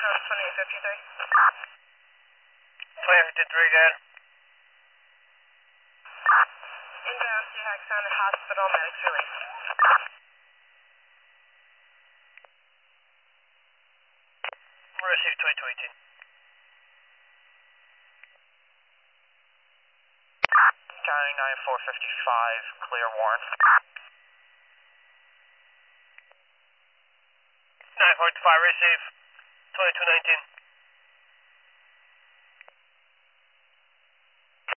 2853. 2853 again. Inbound to Haxon Hospital, medics release. Receive 2218. County 9455, clear Warren. 945, receive 2219.